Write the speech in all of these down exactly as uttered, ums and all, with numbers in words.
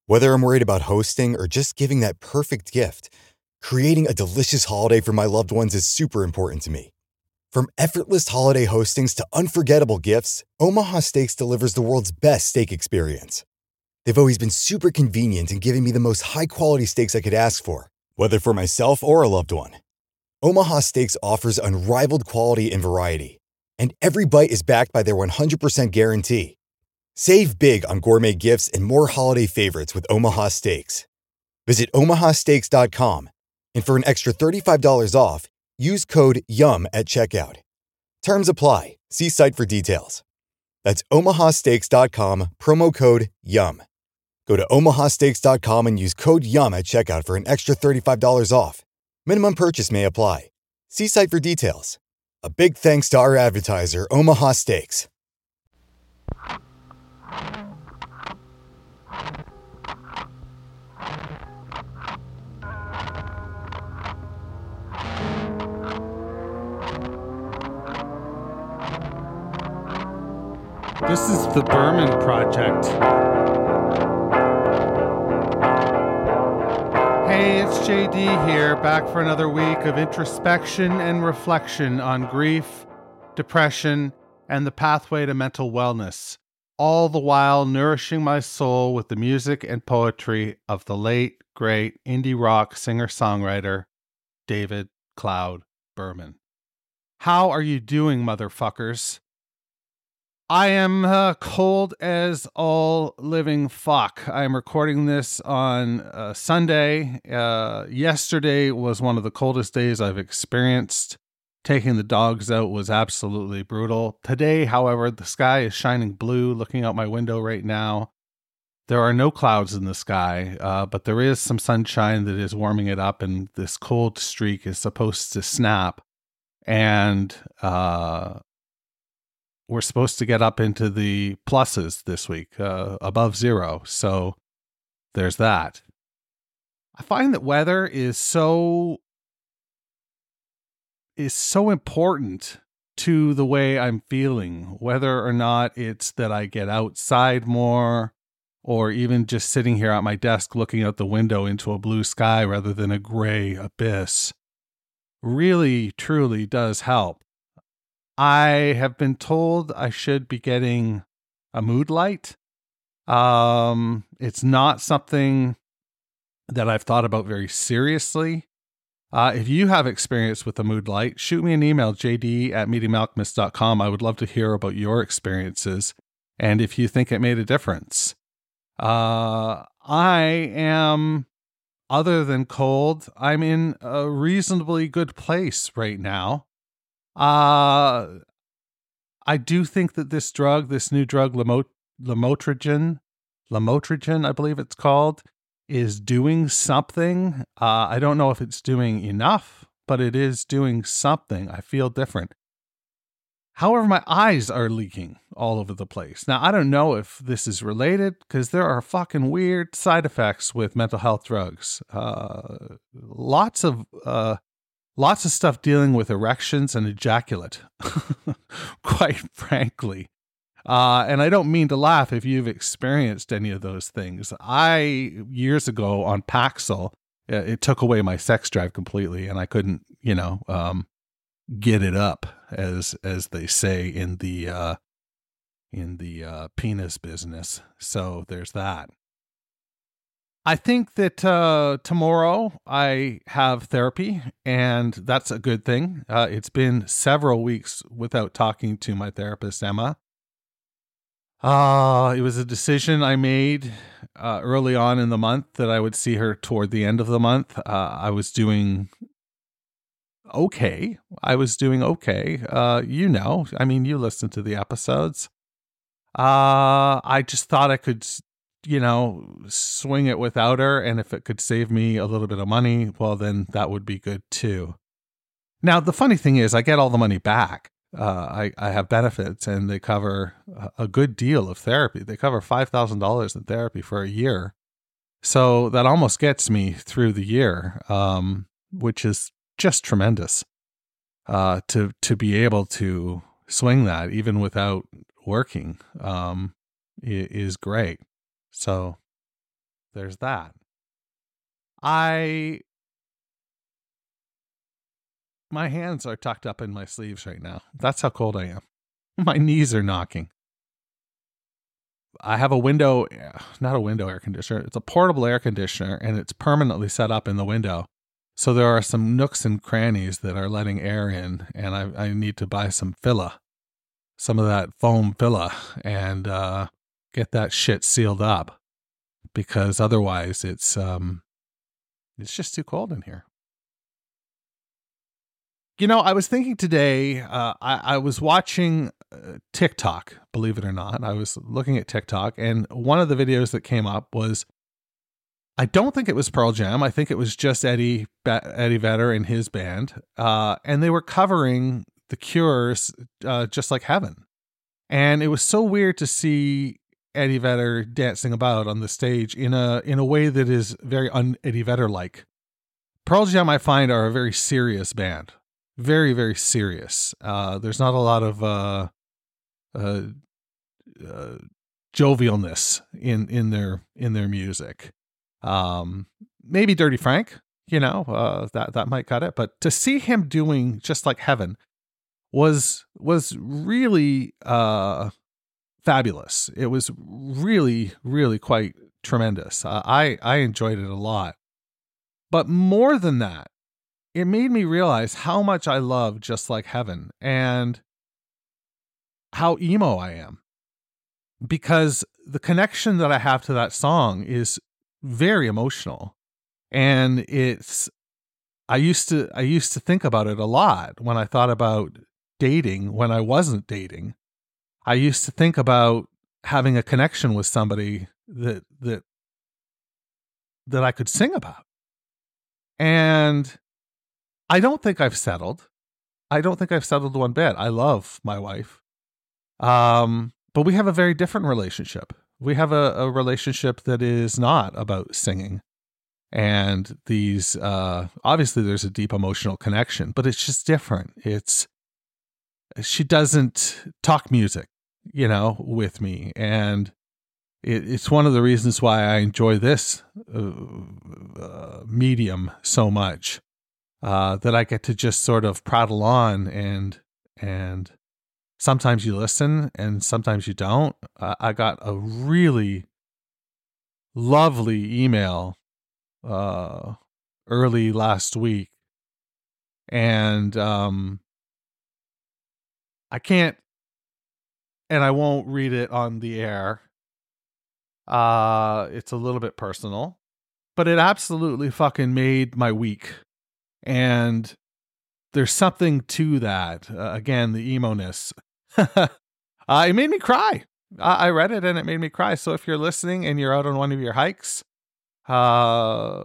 Whether I'm worried about hosting or just giving that perfect gift, creating a delicious holiday for my loved ones is super important to me. From effortless holiday hostings to unforgettable gifts, Omaha Steaks delivers the world's best steak experience. They've always been super convenient in giving me the most high-quality steaks I could ask for, whether for myself or a loved one. Omaha Steaks offers unrivaled quality and variety, and every bite is backed by their one hundred percent guarantee. Save big on gourmet gifts and more holiday favorites with Omaha Steaks. Visit omaha steaks dot com, and for an extra thirty-five dollars off, use code YUM at checkout. Terms apply. See site for details. That's omaha steaks dot com, promo code YUM. Go to omaha steaks dot com and use code YUM at checkout for an extra thirty-five dollars off. Minimum purchase may apply. See site for details. A big thanks to our advertiser, Omaha Steaks. This is the Berman Project. Hey, it's J D here, back for another week of introspection and reflection on grief, depression, and the pathway to mental wellness, all the while nourishing my soul with the music and poetry of the late, great indie rock singer-songwriter David Cloud Berman. How are you doing, motherfuckers? I am uh, cold as all living fuck. I'm recording this on uh, Sunday. Uh, yesterday was one of the coldest days I've experienced. Taking the dogs out was absolutely brutal. Today, however, the sky is shining blue. Looking out my window right now, there are no clouds in the sky, uh, but there is some sunshine that is warming it up, and this cold streak is supposed to snap. And uh we're supposed to get up into the pluses this week, uh, above zero. So there's that. I find that weather is so is so important to the way I'm feeling, whether or not it's that I get outside more, or even just sitting here at my desk looking out the window into a blue sky rather than a gray abyss. Really, truly does help. I have been told I should be getting a mood light. Um, it's not something that I've thought about very seriously. Uh, if you have experience with a mood light, shoot me an email, j d at medium alchemist dot com. I would love to hear about your experiences and if you think it made a difference. Uh, I am, other than cold, I'm in a reasonably good place right now. Uh, I do think that this drug, this new drug, Lamot- Lamotrigine, Lamotrigine, I believe it's called, is doing something. Uh, I don't know if it's doing enough, but it is doing something. I feel different. However, my eyes are leaking all over the place. Now, I don't know if this is related, because there are fucking weird side effects with mental health drugs. Uh, lots of... Uh, Lots of stuff dealing with erections and ejaculate, quite frankly. Uh, and I don't mean to laugh if you've experienced any of those things. I, years ago on Paxil, it took away my sex drive completely, and I couldn't, you know, um, get it up, as as they say in the uh, in the uh, penis business. So there's that. I think that uh, tomorrow I have therapy, and that's a good thing. Uh, it's been several weeks without talking to my therapist, Emma. Uh, it was a decision I made uh, early on in the month that I would see her toward the end of the month. Uh, I was doing okay. I was doing okay. Uh, you know, I mean, you listen to the episodes. Uh, I just thought I could... you know, swing it without her. And if it could save me a little bit of money, well, then that would be good too. Now, the funny thing is I get all the money back. Uh, I, I have benefits, and they cover a good deal of therapy. They cover five thousand dollars in therapy for a year. So that almost gets me through the year, um, which is just tremendous, uh, to, to be able to swing that even without working, um, is great. So there's that. I my hands are tucked up in my sleeves right now. That's how cold I am. My knees are knocking. I have a window, not a window air conditioner. It's a portable air conditioner, and it's permanently set up in the window. So there are some nooks and crannies that are letting air in, and I, I need to buy some filla, some of that foam filla, and uh, get that shit sealed up, because otherwise it's um, it's just too cold in here. You know, I was thinking today, uh, I, I was watching uh, TikTok, believe it or not. I was looking at TikTok, and one of the videos that came up was, I don't think it was Pearl Jam. I think it was just Eddie Eddie Vedder and his band. Uh, and they were covering The Cure's uh, Just Like Heaven. And it was so weird to see Eddie Vedder dancing about on the stage in a in a way that is very un-Eddie Vedder-like. Pearl Jam, I find, are a very serious band. Very, very serious. Uh, there's not a lot of uh, uh, uh, jovialness in, in their in their music. Um, maybe Dirty Frank, you know, uh, that that might cut it. But to see him doing Just Like Heaven was was really uh, fabulous. It was really, really quite tremendous. Uh, I I enjoyed it a lot. But more than that, it made me realize how much I love Just Like Heaven and how emo I am, because the connection that I have to that song is very emotional. And it's, I used to, I used to think about it a lot when I thought about dating, when I wasn't dating. I used to think about having a connection with somebody that, that, that I could sing about. And I don't think I've settled. I don't think I've settled one bit. I love my wife. Um, but we have a very different relationship. We have a, a relationship that is not about singing. And these, uh, obviously there's a deep emotional connection, but it's just different. It's, she doesn't talk music, you know, with me. And it, it's one of the reasons why I enjoy this uh, uh, medium so much. Uh, that I get to just sort of prattle on, and and sometimes you listen and sometimes you don't. Uh, I got a really lovely email uh, early last week, and um, I can't, and I won't read it on the air. Uh, it's a little bit personal, but it absolutely fucking made my week. And there's something to that. Uh, again, the emo-ness. uh, it made me cry. I-, I read it and it made me cry. So if you're listening and you're out on one of your hikes, uh,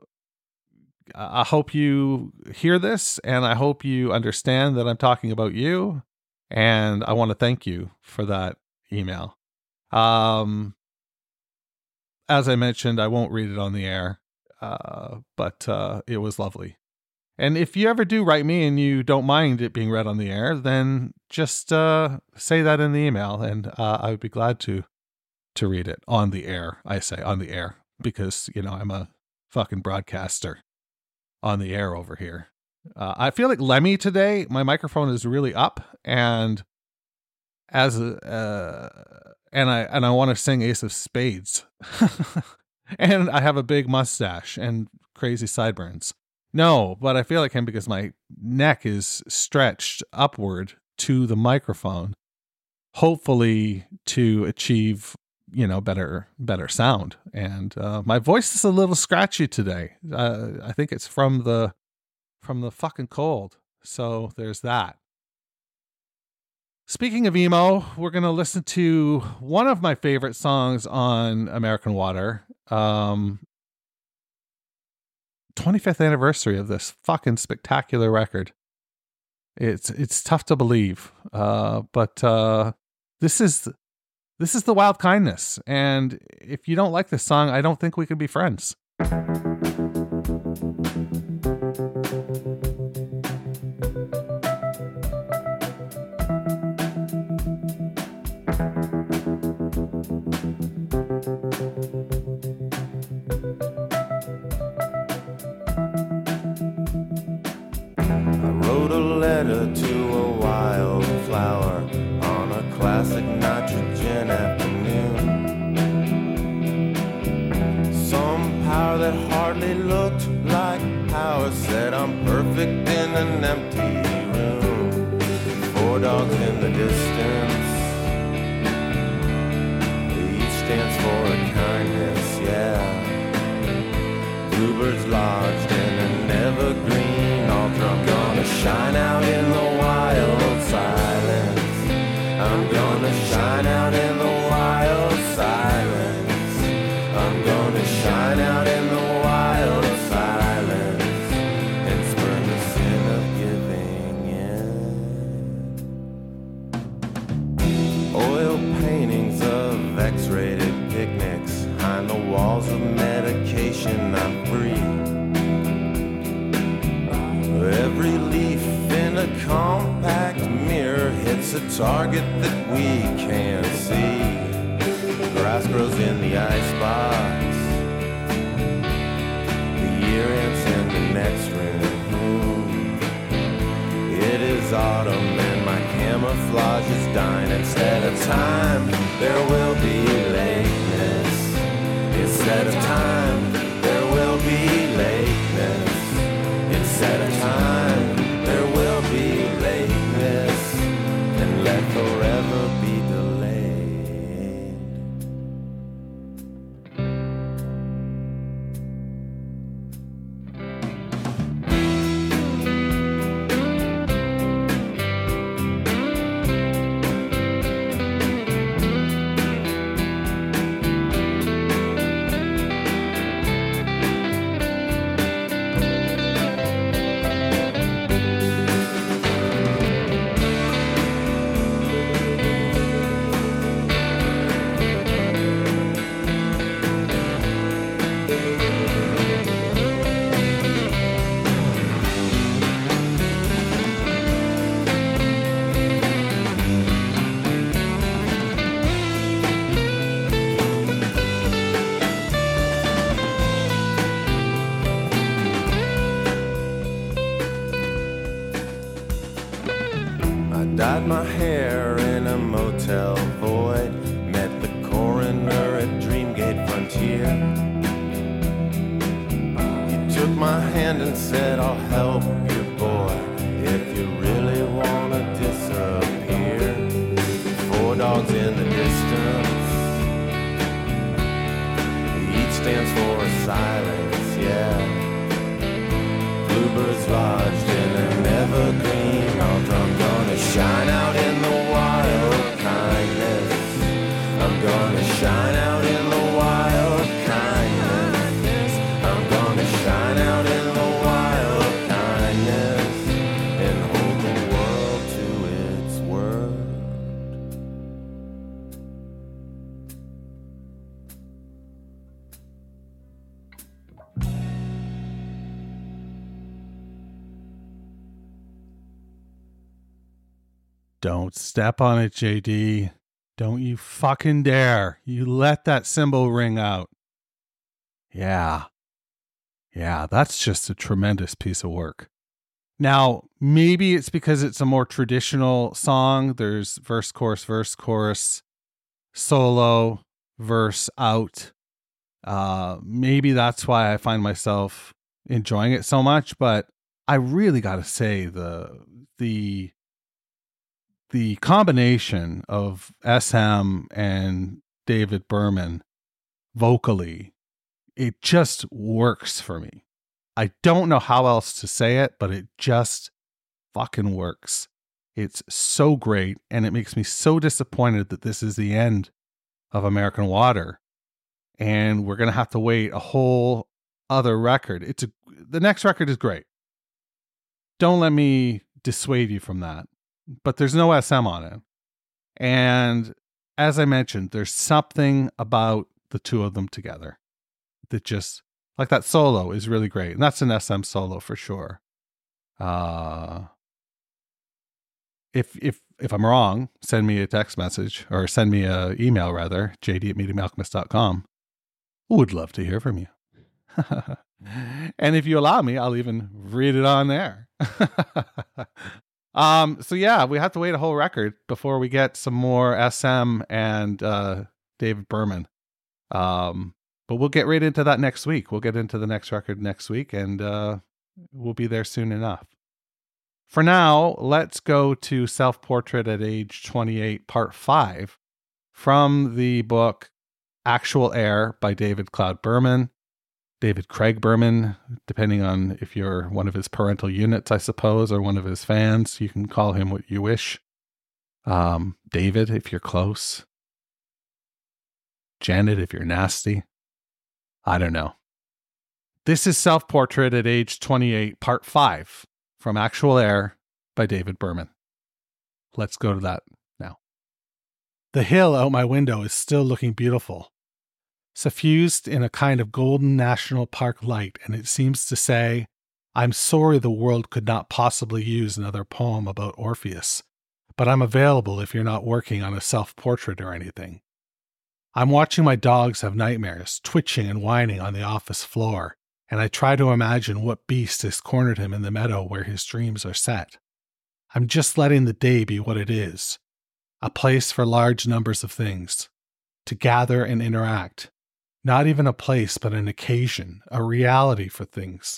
I hope you hear this, and I hope you understand that I'm talking about you. And I want to thank you for that email. Um, as I mentioned, I won't read it on the air, uh, but uh, it was lovely. And if you ever do write me and you don't mind it being read on the air, then just uh, say that in the email, and uh, I would be glad to to read it on the air. I say on the air because, you know, I'm a fucking broadcaster on the air over here. Uh, I feel like Lemmy today. My microphone is really up, and as a, uh, and I and I want to sing Ace of Spades, and I have a big mustache and crazy sideburns. No, but I feel like him because my neck is stretched upward to the microphone, hopefully to achieve, you know, better, better sound. And uh, my voice is a little scratchy today. Uh, I think it's from the, from the fucking cold. So there's that. Speaking of emo, we're going to listen to one of my favorite songs on American Water. Um, twenty-fifth anniversary of this fucking spectacular record. It's it's tough to believe, uh, but uh, this is this is the Wild Kindness, and if you don't like this song, I don't think we could be friends. letter to a wildflower on a classic nitrogen afternoon. Some power that hardly looked like power said I'm perfect in an empty room. Four dogs in the distance, each stands for a kindness, yeah. Bluebirds lodged in an evergreen altar. I'm gonna shine out in the wild silence. I'm gonna shine out in the wild silence. I'm gonna shine out in the wild silence and spurn the sin of giving in. Oil paintings of X-rated picnics behind the walls of medication I breathe. Every leaf in a compact mirror hits a target that we can't see. Grass grows in the icebox. The year ends in the next room. It is autumn and my camouflage is dying. Instead of time, there will be lateness. Instead of time, there will be lateness. Instead of time, there will be lateness. And let forever be delayed. Dyed my hair in a motel void. Met the coroner at Dreamgate Frontier. He took my hand and said, I'll help you, boy, if you really want to disappear. Four dogs in the distance, each stands for a silence, yeah. Bluebirds lodged in an evergreen altar. I'm gonna shine out in the wild kindness. I'm gonna shine out in the wild kindness. I'm gonna shine out in the wild kindness and hold the world to its word. Don't step on it, J D. Don't you fucking dare. You let that cymbal ring out. Yeah. Yeah, that's just a tremendous piece of work. Now, maybe it's because it's a more traditional song. There's verse, chorus, verse, chorus, solo, verse, out. Uh, maybe that's why I find myself enjoying it so much. But I really got to say the the the combination of S M and David Berman vocally, it just works for me. I don't know how else to say it, but it just fucking works. It's so great, and it makes me so disappointed that this is the end of American Water, and we're going to have to wait a whole other record. It's a, the next record is great. Don't let me dissuade you from that. But there's no S M on it. And as I mentioned, there's something about the two of them together that just, like that solo is really great. And that's an S M solo for sure. Uh, if if if I'm wrong, send me a text message or send me an email rather, j d at medium alchemist dot com. Would love to hear from you. And if you allow me, I'll even read it on there. Um, so yeah, we have to wait a whole record before we get some more S M and uh, David Berman. Um, but we'll get right into that next week. We'll get into the next record next week, and uh, we'll be there soon enough. For now, let's go to Self-Portrait at Age twenty-eight, Part five, from the book Actual Air by David Cloud Berman. David Craig Berman, depending on if you're one of his parental units, I suppose, or one of his fans. You can call him what you wish. Um, David, if you're close. Janet, if you're nasty. I don't know. This is Self-Portrait at Age twenty-eight, Part five, from Actual Air by David Berman. Let's go to that now. The hill out my window is still looking beautiful, suffused in a kind of golden national park light, and it seems to say, I'm sorry the world could not possibly use another poem about Orpheus, but I'm available if you're not working on a self-portrait or anything. I'm watching my dogs have nightmares, twitching and whining on the office floor, and I try to imagine what beast has cornered him in the meadow where his dreams are set. I'm just letting the day be what it is, a place for large numbers of things, to gather and interact. Not even a place, but an occasion, a reality for things.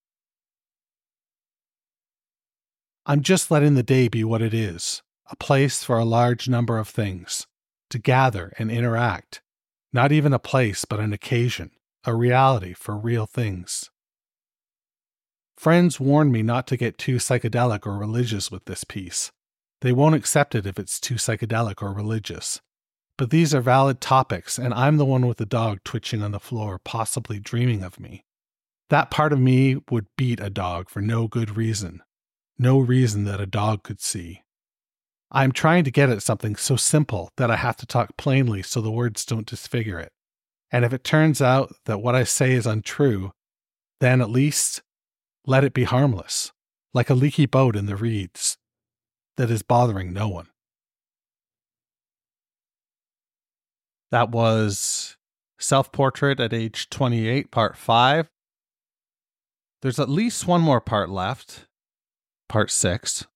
I'm just letting the day be what it is, a place for a large number of things, to gather and interact. Not even a place, but an occasion, a reality for real things. Friends warn me not to get too psychedelic or religious with this piece. They won't accept it if it's too psychedelic or religious. But these are valid topics, and I'm the one with the dog twitching on the floor, possibly dreaming of me. That part of me would beat a dog for no good reason. No reason that a dog could see. I'm trying to get at something so simple that I have to talk plainly so the words don't disfigure it. And if it turns out that what I say is untrue, then at least let it be harmless, like a leaky boat in the reeds that is bothering no one. That was Self-Portrait at Age twenty-eight, Part five. There's at least one more part left. Part six.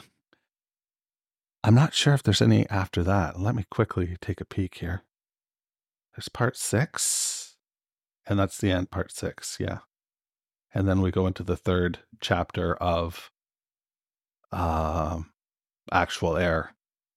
I'm not sure if there's any after that. Let me quickly take a peek here. There's Part six. And that's the end, Part six, yeah. And then we go into the third chapter of uh, Actual Air.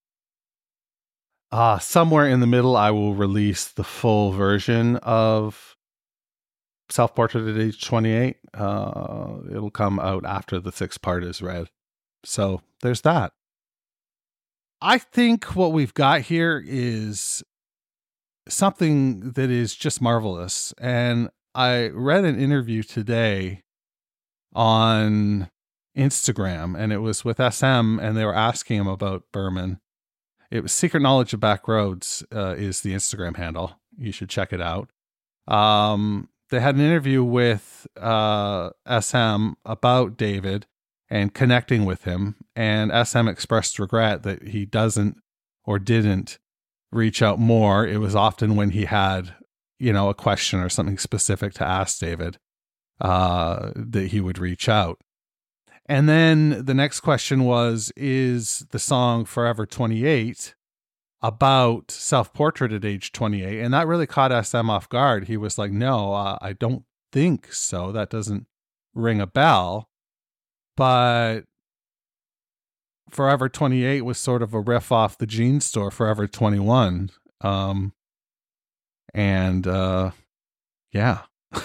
Uh, somewhere in the middle, I will release the full version of Self-Portrait at Age twenty-eight. Uh, it'll come out after the sixth part is read. So there's that. I think what we've got here is something that is just marvelous. And I read an interview today on Instagram, and it was with S M, and they were asking him about Berman. It was Secret Knowledge of Back Roads uh, is the Instagram handle. You should check it out. Um, they had an interview with uh, S M about David and connecting with him. And S M expressed regret that he doesn't or didn't reach out more. It was often when he had, you know, a question or something specific to ask David uh, that he would reach out. And then the next question was, is the song Forever twenty-eight about Self-Portrait at Age twenty-eight? And that really caught S M off guard. He was like, no, uh, I don't think so. That doesn't ring a bell. But Forever twenty-eight was sort of a riff off the jean store, Forever twenty-one. Um, and uh, yeah.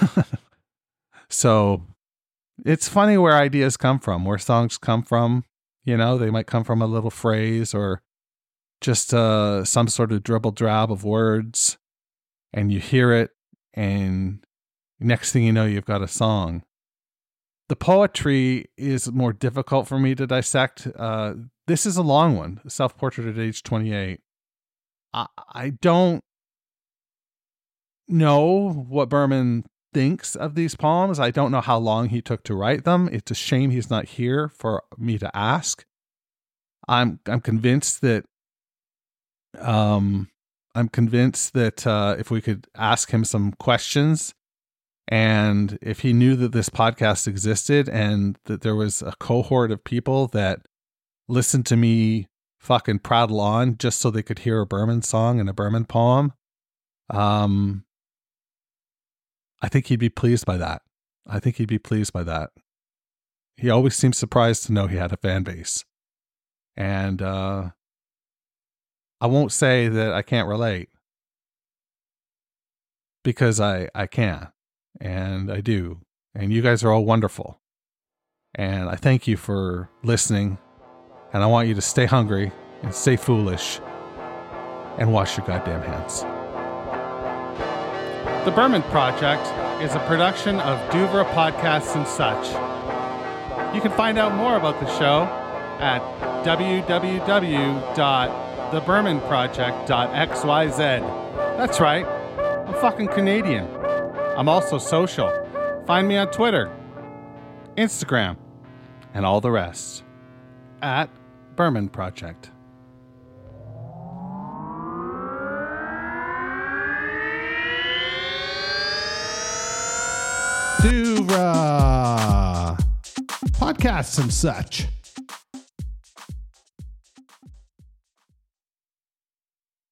So it's funny where ideas come from, where songs come from. You know, they might come from a little phrase or just uh, some sort of dribble drab of words, and you hear it, and next thing you know, you've got a song. The poetry is more difficult for me to dissect. Uh, this is a long one, Self-Portrait at Age twenty-eight. I, I don't know what Berman thinks of these poems. I don't know how long he took to write them. It's a shame he's not here for me to ask. I'm I'm convinced that um I'm convinced that uh, if we could ask him some questions, and if he knew that this podcast existed and that there was a cohort of people that listen to me fucking prattle on just so they could hear a Berman song and a Berman poem, um, I think he'd be pleased by that. I think he'd be pleased by that. He always seems surprised to know he had a fan base. And uh, I won't say that I can't relate, because I, I can, and I do. And you guys are all wonderful. And I thank you for listening. And I want you to stay hungry and stay foolish and wash your goddamn hands. The Berman Project is a production of Duvra Podcasts and Such. You can find out more about the show at w w w dot the berman project dot x y z. That's right, I'm fucking Canadian. I'm also social. Find me on Twitter, Instagram, and all the rest at Berman Project. Duvra Podcasts and Such.